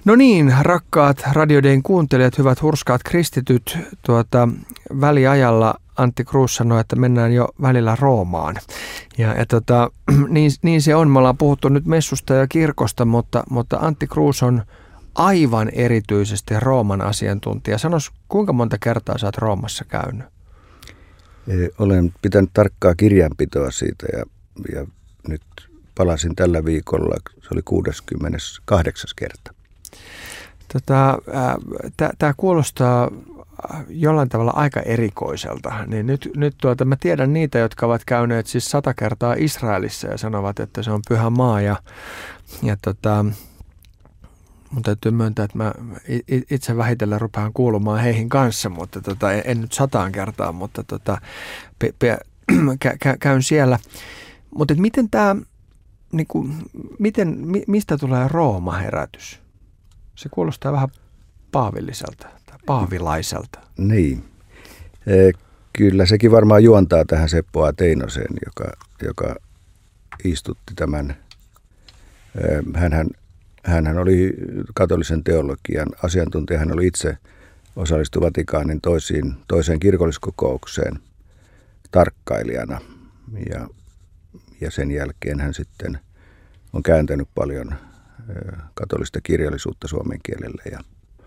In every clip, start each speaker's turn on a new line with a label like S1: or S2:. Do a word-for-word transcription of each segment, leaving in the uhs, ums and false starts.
S1: No niin, rakkaat Radio Dayn kuuntelijat, hyvät hurskaat kristityt, tuota, väliajalla Antti Kruus sanoi, että mennään jo välillä Roomaan. Ja, ja tota, niin, niin se on, me ollaan puhuttu nyt messusta ja kirkosta, mutta, mutta Antti Kruus on aivan erityisesti Rooman asiantuntija. Sanois, kuinka monta kertaa sä oot Roomassa käynyt?
S2: Olen pitänyt tarkkaa kirjanpitoa siitä ja, ja nyt palasin tällä viikolla, se oli kuudeskymmeneskahdeksas kerta.
S1: Tota, Tämä kuulostaa jollain tavalla aika erikoiselta. Niin nyt nyt tuota, mä tiedän niitä, jotka ovat käyneet siis sata kertaa Israelissa ja sanovat, että se on pyhä maa. Ja, ja tota, mun täytyy myöntää, että mä itse vähitellen rupean kuulumaan heihin kanssa, mutta tota, en, en nyt sataan kertaa, mutta tota, pe, pe, kä, kä, käyn siellä. Mutta miten tämä, niinku, miten, mistä tulee Rooma-herätys? Se kuulostaa vähän paavilliselta tai paavilaiselta.
S2: Niin. Kyllä sekin varmaan juontaa tähän Seppo Ateinoseen, joka, joka istutti tämän. Hänhän, hänhän oli katolisen teologian asiantuntija. Hän oli itse osallistu Vatikaanin toisiin, toiseen kirkolliskokoukseen tarkkailijana. Ja, ja sen jälkeen hän sitten on kääntänyt paljon katolista kirjallisuutta suomen kielelle ja,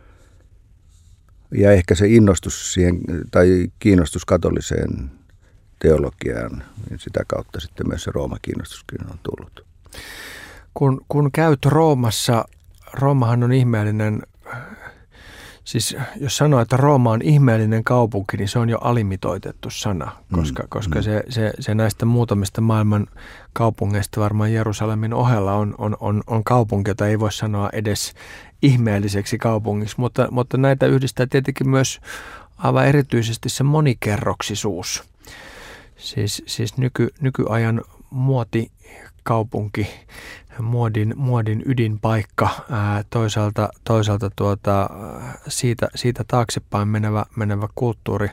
S2: ja ehkä se innostus siihen, tai kiinnostus katoliseen teologiaan, niin sitä kautta sitten myös se Rooma-kiinnostuskin on tullut.
S1: Kun, kun käyt Roomassa, Roomahan on ihmeellinen, siis jos sanoo, että Rooma on ihmeellinen kaupunki, niin se on jo alimitoitettu sana, koska, mm, koska mm. Se, se, se näistä muutamista maailman kaupungeista varmaan Jerusalemin ohella on, on, on, on kaupunki, jota ei voi sanoa edes ihmeelliseksi kaupungiksi, mutta, mutta näitä yhdistää tietenkin myös aivan erityisesti se monikerroksisuus. Siis, siis nyky, nykyajan muotikaupunki, muodin, muodin ydinpaikka, ää, toisaalta, toisaalta tuota, siitä, siitä taaksepäin menevä, menevä kulttuuri,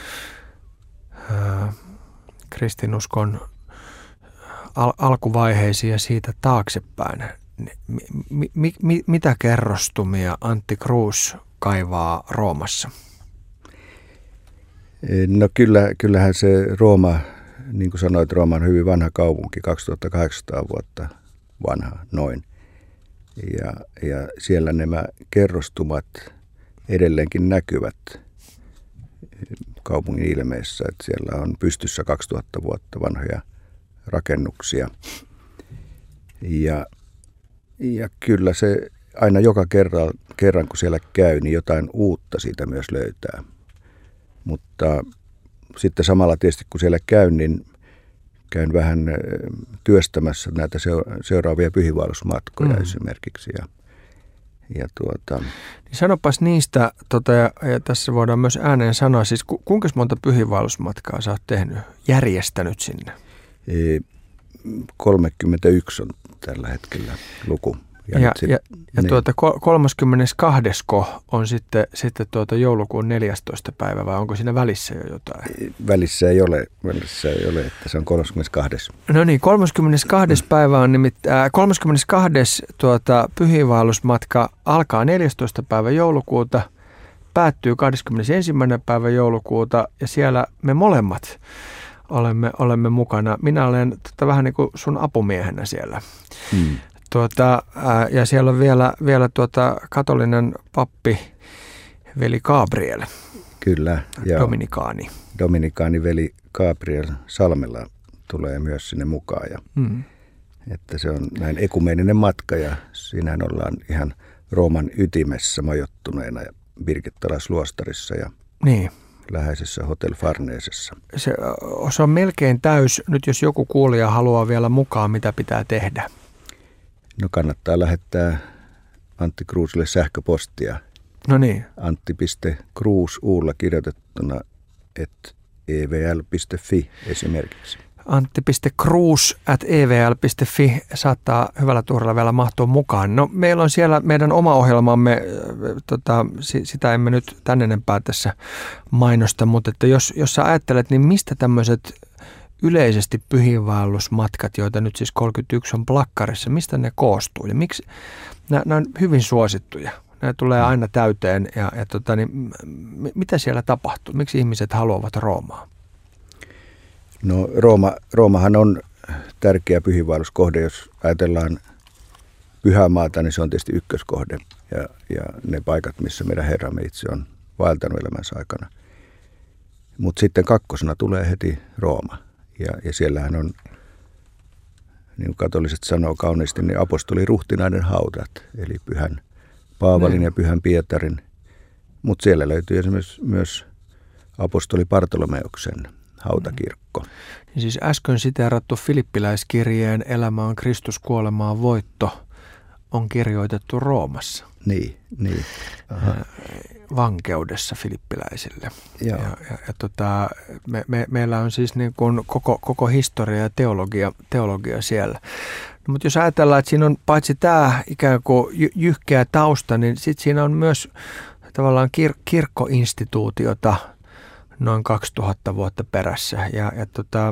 S1: ää, kristinuskon al- alkuvaiheisiin ja siitä taaksepäin. Mi- mi- mi- mitä kerrostumia Antti Kruus kaivaa Roomassa?
S2: No kyllä, kyllähän se Rooma, niin kuin sanoit, Rooma on hyvin vanha kaupunki, kaksituhattakahdeksansataa vuotta vanha noin. Ja, ja siellä nämä kerrostumat edelleenkin näkyvät kaupungin ilmeessä, että siellä on pystyssä kaksituhatta vuotta vanhoja rakennuksia. Ja, ja kyllä se aina joka kerran, kerran, kun siellä käy, niin jotain uutta siitä myös löytää. Mutta sitten samalla tietysti, kun siellä käyn, niin käyn vähän työstämässä näitä seuraavia pyhiinvaellusmatkoja mm. esimerkiksi. Ja, ja tuota...
S1: niin sanopas niistä, tota, ja, ja tässä voidaan myös ääneen sanoa, siis ku, kuinka monta pyhiinvaellusmatkaa sä oot tehnyt, järjestänyt sinne?
S2: kolmekymmentäyksi on tällä hetkellä luku.
S1: Ja, ja, sit, ja, ja niin. tuota, kolmaskymmenestoinen on sitten, sitten tuota joulukuun neljästoista päivä, vai onko siinä välissä jo jotain?
S2: Välissä ei ole, välissä ei ole, että se on kolmaskymmenestoinen.
S1: No niin, kolmaskymmenestoinen mm. päivä on nimittäin, kolmaskymmenestoinen tuota, pyhiinvaellusmatka alkaa neljästoista päivä joulukuuta, päättyy kahdeskymmenesensimmäinen päivä joulukuuta, ja siellä me molemmat olemme, olemme mukana. Minä olen tota, vähän niin kuin sun apumiehenä siellä. Mm. Tuota, ää, ja siellä on vielä, vielä tuota, katolinen pappi, veli Gabriel.
S2: Kyllä. Ja
S1: Dominikaani.
S2: Dominikaani veli Gabriel Salmela tulee myös sinne mukaan. Ja, mm. että se on näin ekumeeninen matka ja siinähän ollaan ihan Rooman ytimessä majoittuneena ja Birgittalas-luostarissa ja
S1: niin.
S2: läheisessä Hotel Farnesessa.
S1: Se, se on melkein täys. Nyt jos joku kuulija haluaa vielä mukaan, mitä pitää tehdä?
S2: No kannattaa lähettää Antti Kruusille sähköpostia.
S1: No niin.
S2: antti piste kruus uulla kirjoitettuna et e v l piste f i esimerkiksi.
S1: antti piste kruus at e v l piste f i saattaa hyvällä tuurella vielä mahtua mukaan. No meillä on siellä meidän oma ohjelmamme, tota, sitä emme nyt tän enempää tässä mainosta, mutta että jos, jos sä ajattelet, niin mistä tämmöiset yleisesti pyhiinvaellusmatkat, joita nyt siis kolmekymmentäyksi on plakkarissa, mistä ne koostuu ja miksi? Nämä, nämä on hyvin suosittuja. Nämä tulee aina täyteen ja, ja tota, niin, m- mitä siellä tapahtuu? Miksi ihmiset haluavat Roomaa?
S2: No Rooma, Roomahan on tärkeä pyhiinvaelluskohde, jos ajatellaan Pyhämaata, niin se on tietysti ykköskohde ja, ja ne paikat, missä meidän Herramme itse on vaeltanut elämänsä aikana. Mutta sitten kakkosena tulee heti Rooma ja, ja siellähän on, niin kuin katoliset sanoo kauniisti, niin apostoliruhtinaiden haudat, eli Pyhän Paavalin ja Pyhän Pietarin. Mutta siellä löytyy esimerkiksi myös apostoli Bartolomeuksen hautakirkko.
S1: Niin siis äsken siteerattu filippiläiskirjeen Elämä on Kristus, kuolema on voitto on kirjoitettu Roomassa.
S2: Niin, niin. Aha.
S1: Vankeudessa filippiläisille.
S2: Ja,
S1: ja, ja, ja tota, me, me, meillä on siis niin kuin koko, koko historia ja teologia, teologia siellä. No, mutta jos ajatellaan, että siinä on paitsi tämä ikään kuin jy, jyhkeä tausta, niin sitten siinä on myös tavallaan kir, kirkkoinstituutiota noin kaksituhatta vuotta perässä. Ja, ja tota,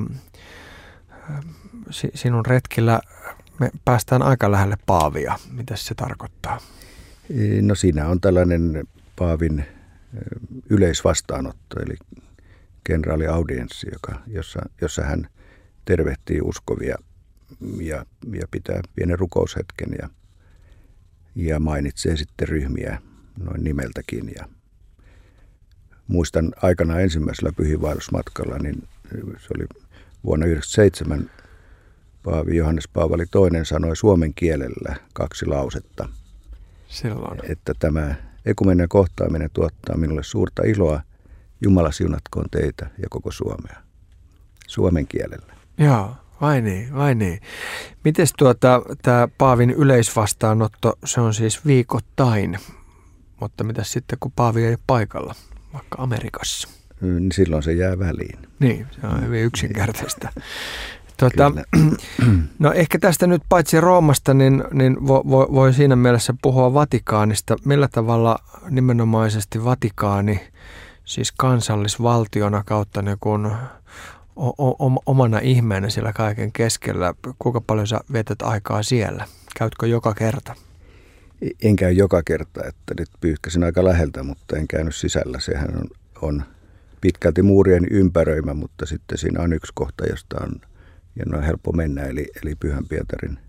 S1: sinun retkillä me päästään aika lähelle Paavia. Mitä se tarkoittaa?
S2: No siinä on tällainen Paavin yleisvastaanotto, eli kenraaliaudienssi, joka, jossa, jossa hän tervehtii uskovia ja, ja pitää pienen rukoushetken ja, ja mainitsee sitten ryhmiä noin nimeltäkin. Ja muistan aikana ensimmäisellä pyhiinvaellusmatkalla, niin se oli vuonna yhdeksänkymmentäseitsemän, Paavi Johannes Paavali toinen sanoi suomen kielellä kaksi lausetta.
S1: Silloin.
S2: Että tämä ekumeeninen kohtaaminen tuottaa minulle suurta iloa. Jumala siunatkoon teitä ja koko Suomea. Suomen kielellä.
S1: Joo, vai niin, vai niin. Mites tuota, tämä Paavin yleisvastaanotto, se on siis viikoittain, mutta mitäs sitten kun Paavi ei ole paikalla, vaikka Amerikassa?
S2: Niin silloin se jää väliin.
S1: Niin, se on hyvin yksinkertaista. Tuota, no ehkä tästä nyt paitsi Roomasta, niin, niin voi, voi, voi siinä mielessä puhua Vatikaanista. Millä tavalla nimenomaisesti Vatikaani, siis kansallisvaltiona kautta niin kun o, o, omana ihmeenä siellä kaiken keskellä, kuinka paljon sä vietät aikaa siellä? Käytkö joka kerta?
S2: En käy joka kerta, että nyt pyyhkäsin aika läheltä, mutta en käynyt sisällä. Sehän on, on pitkälti muurien ympäröimä, mutta sitten siinä on yksi kohta, josta on ja on helppo mennä, eli, eli Pyhän Pietarin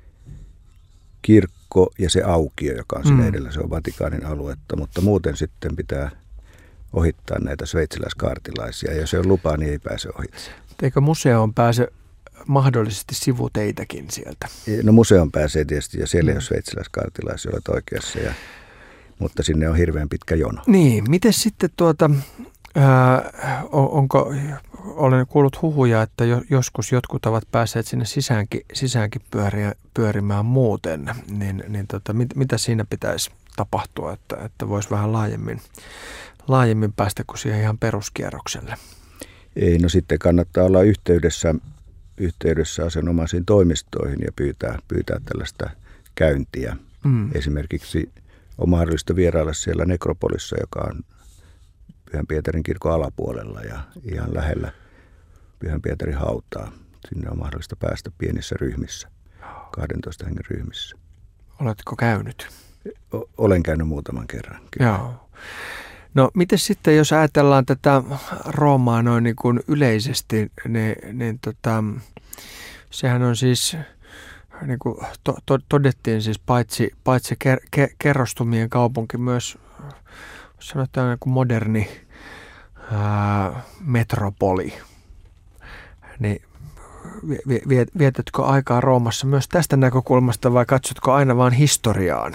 S2: kirkko ja se aukio, joka on siinä mm. edellä, se on Vatikaanin aluetta, mutta muuten sitten pitää ohittaa näitä sveitsiläiskaartilaisia, ja jos ei ole lupaa, niin ei pääse ohitse.
S1: Eikö museoon pääse mahdollisesti sivuteitäkin sieltä?
S2: No museoon pääsee tietysti, ja siellä mm. ei ole sveitsiläiskaartilaisia, olet oikeassa, ja, mutta sinne on hirveän pitkä jono.
S1: Niin, miten sitten tuota, ää, onko... Olen kuullut huhuja, että joskus jotkut ovat päässeet sinne sisäänkin, sisäänkin pyöriä, pyörimään muuten, niin, niin tota, mit, mitä siinä pitäisi tapahtua, että, että voisi vähän laajemmin, laajemmin päästä kuin siihen ihan peruskierrokselle?
S2: Ei, no sitten kannattaa olla yhteydessä, yhteydessä asianomaisiin toimistoihin ja pyytää, pyytää tällaista käyntiä. Mm. Esimerkiksi on mahdollista vierailla siellä Nekropolissa, joka on Pyhän Pietarin kirkon alapuolella ja ihan lähellä Pyhän Pietarin hautaa. Sinne on mahdollista päästä pienissä ryhmissä, kahdentoista hengen ryhmissä.
S1: Oletko käynyt?
S2: O- olen käynyt muutaman kerran. Kyllä.
S1: Joo. No miten sitten, jos ajatellaan tätä Roomaa noin niin kuin yleisesti, niin, niin tota, sehän on siis, niin kuin to, to, todettiin siis paitsi, paitsi ker, ke, kerrostumien kaupunki myös, sanotaan niin kuin moderni ää, metropoli, niin vietätkö aikaa Roomassa myös tästä näkökulmasta vai katsotko aina vain historiaan?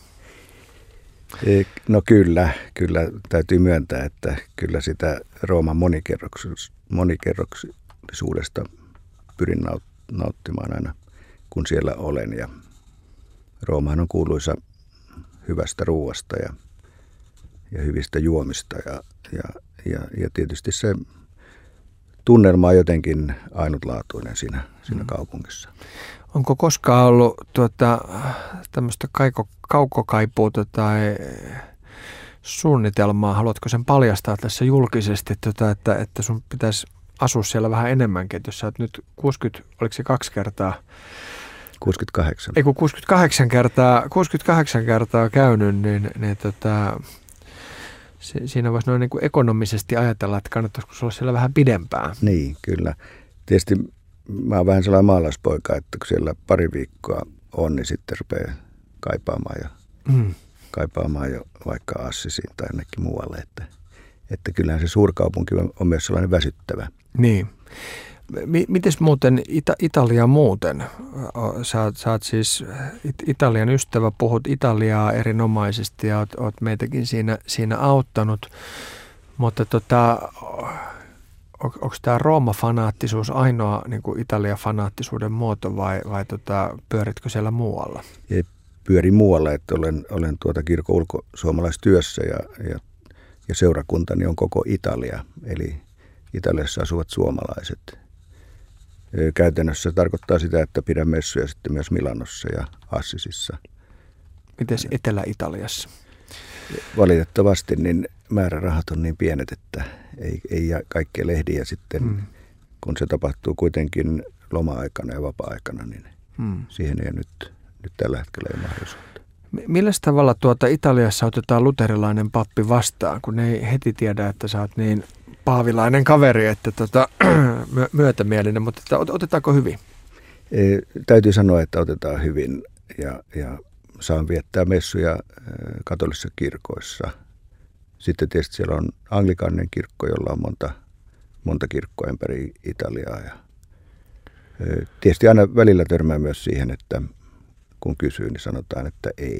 S2: No kyllä, kyllä täytyy myöntää, että kyllä sitä Rooman monikerroksuudesta pyrin nauttimaan aina, kun siellä olen. Ja Roomahan on kuuluisa hyvästä ruuasta ja, ja hyvistä juomista ja, ja, ja, ja tietysti se tunnelma on jotenkin ainutlaatuinen siinä, siinä kaupungissa.
S1: Onko koskaan ollut tuota, tämmöistä kaiko, kaukokaipuuta tai suunnitelmaa? Haluatko sen paljastaa tässä julkisesti, tuota, että, että sun pitäisi asua siellä vähän enemmänkin. Että jos sä oot nyt kuusikymmentä, oliko se kaksi kertaa?
S2: kuusikymmentäkahdeksan.
S1: Ei kun kuusikymmentäkahdeksan kertaa, kuusikymmentäkahdeksan kertaa käynyt, niin, niin tota, si, siinä voisi noin niin kuin ekonomisesti ajatella, että kannattaisiko se olla siellä vähän pidempään.
S2: Niin, kyllä. Tietysti mä oon vähän sellainen maalaispoika, että kun siellä pari viikkoa on, niin sitten rupeaa kaipaamaan jo, mm. kaipaamaan jo vaikka Assisiin tai jonnekin muualle. Että, että kyllähän se suurkaupunki on myös sellainen väsyttävä.
S1: Niin. Mites muuten Ita- Italia muuten? Sä, sä oot siis It- Italian ystävä, puhut Italiaa erinomaisesti ja oot, oot meitäkin siinä, siinä auttanut. Mutta tota, on, onko tämä Rooma-fanaattisuus ainoa niin kuin Italia-fanaattisuuden muoto vai, vai tota, pyöritkö siellä muualla?
S2: Ei pyöri muualla, että olen, olen tuota kirkon ulkosuomalaistyössä ja, ja, ja seurakuntani on koko Italia, eli Italiassa asuvat suomalaiset. Käytännössä se tarkoittaa sitä, että pidän messuja sitten myös Milanossa ja Assisissa.
S1: Mites Etelä-Italiassa?
S2: Valitettavasti niin määrärahat on niin pienet, että ei, ei jää kaikkea lehdiä sitten, hmm. kun se tapahtuu kuitenkin loma-aikana ja vapaa-aikana, niin hmm. siihen ei nyt, nyt tällä hetkellä ei mahdollisuutta.
S1: Millä tavalla tuota Italiassa otetaan luterilainen pappi vastaan, kun ne ei heti tiedä, että sä oot niin paavilainen kaveri, että tota, myötämielinen, mutta että otetaanko hyvin?
S2: E, täytyy sanoa, että otetaan hyvin ja, ja saan viettää messuja katolisissa kirkoissa. Sitten tietysti siellä on anglikaaninen kirkko, jolla on monta, monta kirkkoa ympäri Italiaa. Ja, e, tietysti aina välillä törmää myös siihen, että kun kysyy, niin sanotaan, että ei.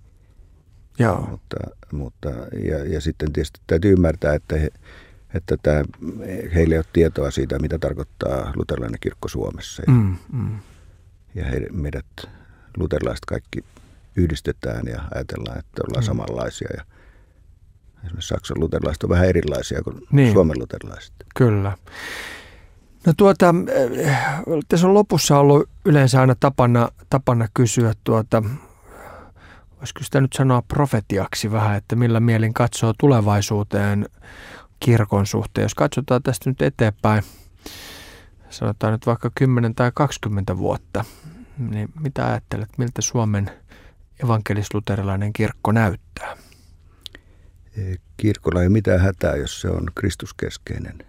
S1: Joo.
S2: Mutta, mutta, ja, ja sitten tietysti täytyy ymmärtää, että he, että tämä, heillä ei ole tietoa siitä, mitä tarkoittaa luterilainen kirkko Suomessa. Ja, mm, mm. ja he, meidät luterilaiset kaikki yhdistetään ja ajatellaan, että ollaan mm. samanlaisia. Ja esimerkiksi Saksan luterilaiset on vähän erilaisia kuin niin. Suomen luterilaiset.
S1: Kyllä. No tuota, tässä on lopussa ollut yleensä aina tapana, tapana kysyä tuota, voisiko sitä nyt sanoa profetiaksi vähän, että millä mielin katsoo tulevaisuuteen kirkon suhteen. Jos katsotaan tästä nyt eteenpäin, sanotaan nyt vaikka kymmenen tai kaksikymmentä vuotta, niin mitä ajattelet, miltä Suomen evankelis-luterilainen kirkko näyttää?
S2: Kirkolla ei ole mitään hätää, jos se on kristuskeskeinen.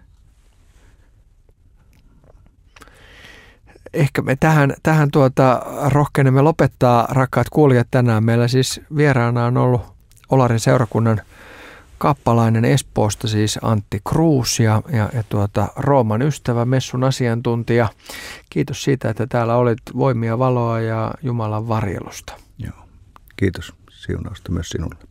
S1: Ehkä me tähän, tähän tuota rohkenemme lopettaa, rakkaat kuulijat, tänään. Meillä siis vieraana on ollut Olarin seurakunnan kappalainen Espoosta, siis Antti Kruus ja, ja, ja tuota, Rooman ystävä, messun asiantuntija. Kiitos siitä, että täällä olit, voimia, valoa ja Jumalan varjelusta.
S2: Joo, kiitos siunausta myös sinulle.